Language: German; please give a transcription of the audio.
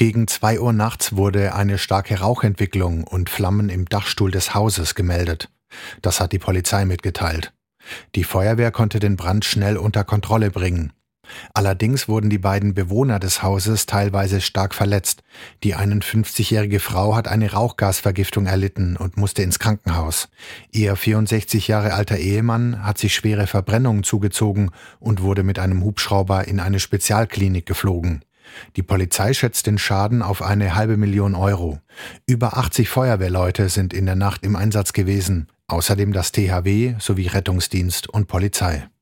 Gegen 2 Uhr nachts wurde eine starke Rauchentwicklung und Flammen im Dachstuhl des Hauses gemeldet. Das hat die Polizei mitgeteilt. Die Feuerwehr konnte den Brand schnell unter Kontrolle bringen. Allerdings wurden die beiden Bewohner des Hauses teilweise stark verletzt. Die 51-jährige Frau hat eine Rauchgasvergiftung erlitten und musste ins Krankenhaus. Ihr 64 Jahre alter Ehemann hat sich schwere Verbrennungen zugezogen und wurde mit einem Hubschrauber in eine Spezialklinik geflogen. Die Polizei schätzt den Schaden auf eine $500.000. Über 80 Feuerwehrleute sind in der Nacht im Einsatz gewesen. Außerdem das THW sowie Rettungsdienst und Polizei.